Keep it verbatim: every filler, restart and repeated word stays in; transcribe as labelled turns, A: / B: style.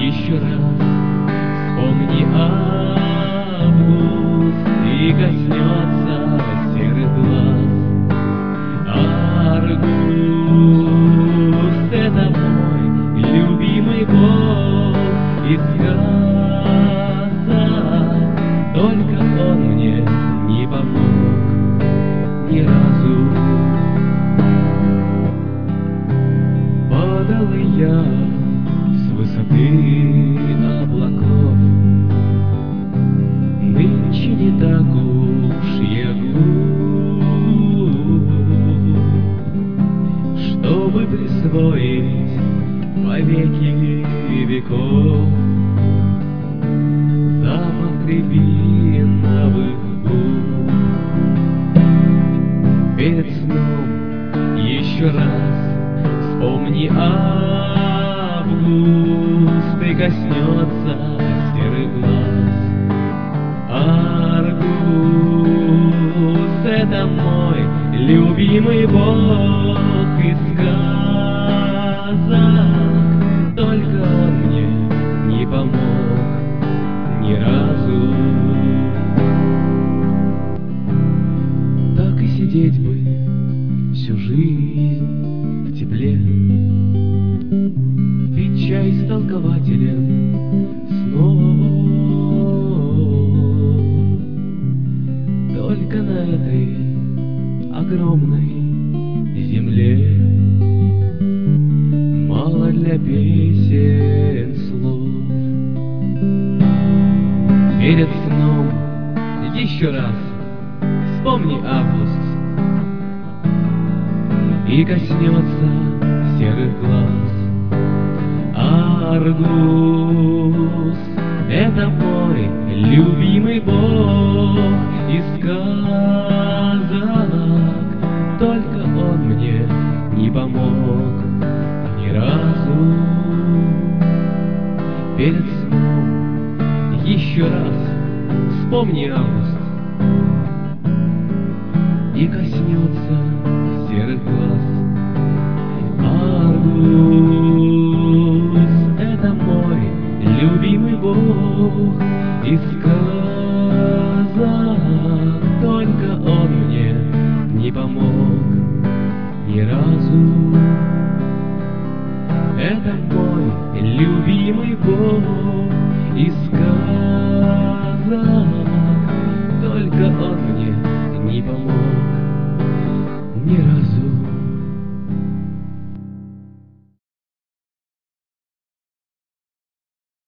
A: еще раз вспомни август и коснется серых глаз. Аргуст — это мой любимый бог из сказок, только он мне не помог ни разу. Падал я с высоты облаков, нынче не так уж я глуп, чтобы присвоить повеки веков запах рябиновых губ. Перед сном еще раз вспомни август и коснется серых глаз. Аргус — это мой любимый бог из сказок, только он мне не помог ни разу. Так и сидеть бы всю жизнь в тепле, пить чай с толкователем снов. Только на этой огромной земле мало для песен слов. Перед сном еще раз вспомни август и коснется серых глаз. Аргус — это мой любимый бог из сказок, только он мне не помог ни разу. Перед сном еще раз вспомни август и коснется серых глаз. Аргус — это мой любимый бог из сказок, только он мне не помог ни разу.